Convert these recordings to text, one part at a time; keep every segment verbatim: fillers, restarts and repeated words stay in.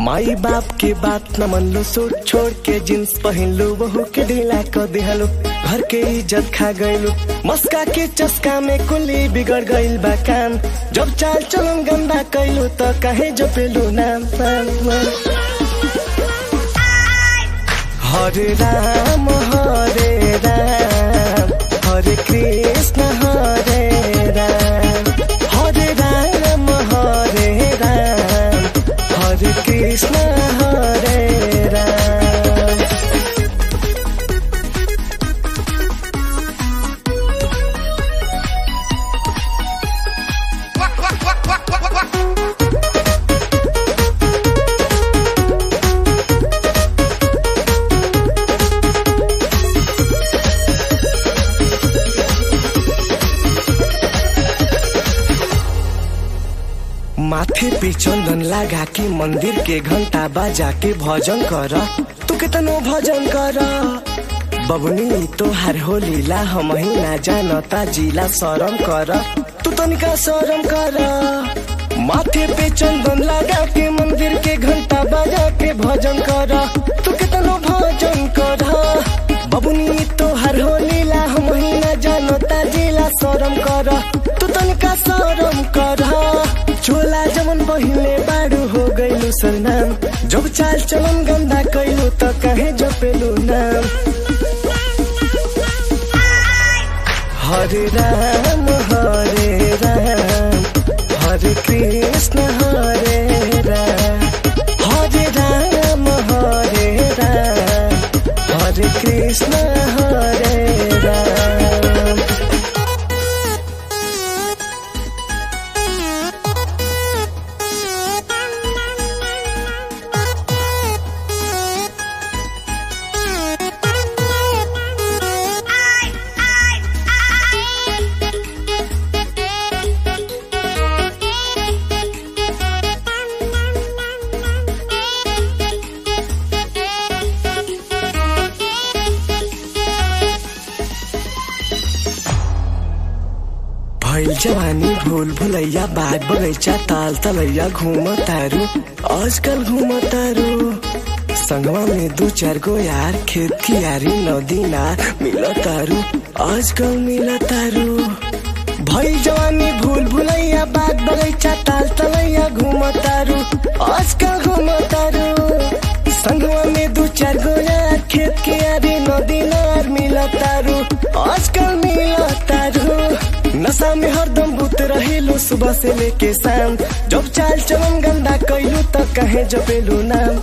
माई बाप के बात न मन लो, सूट छोड़ के जींस पहन लो, बहू के ढीला कर दिहलो, घर के इज्जत खा गइलो, मस्का के चस्का में कुली बिगड़ गइल बा काम। जब चाल चलन गंदा कइलो तो काहे जो पेलो नाम। हरे राम हरे राम हरे कृष्ण हरे राम, हरे राम हरे राम हरे कृष्ण हरे राम। माथे पे चंदन लगा के मंदिर के घंटा बजा के भजन कर, तू कितनो भजन कर। बबुनी तो हर हो लीला हम ही ना जानता जिला, शरम कर तू तनिका शरम कर। माथे पे चंदन लगा के मंदिर के घंटा बजा के भजन कर, तू कितनो भजन कर। बबुनी तो हर हो लीला हम ही ना जानता जिला, शरम कर तू तनिका शरम कर। चोला जमन पहिले बाडू हो गइलु सरनाम, जब चाल चलन गंदा कइलु त काहे जपेलु नाम। हरे राम हरे राम हरे कृष्ण हरे राम, हरे राम हरे राम हरे कृष्ण हरे राम। भइल जवानी भूल भुलैया, बाग बगैचा ताल तलैया, घूम तारू आजकल घूम तारू। संगवा में दो चार गो यार, खेत की यारी नदी नार मिल तारू, आजकल मिल तारू। भइल जवानी भूल भुलैया, बाग बगैचा ताल तलैया, घूम तारू आजकल घूम तारू। संगवा में दो चार गो यार, खेत की यारी नदी नार मिल तारू, आजकल मिल तारू। नशा में हरदम भूत रहेलू सुबह से लेके शाम, जब चाल चलन गंदा कइलू तो काहे जपेलू नाम।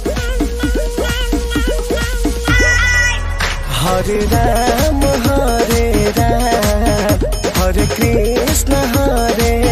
हरे राम हरे राम हरे कृष्ण हरे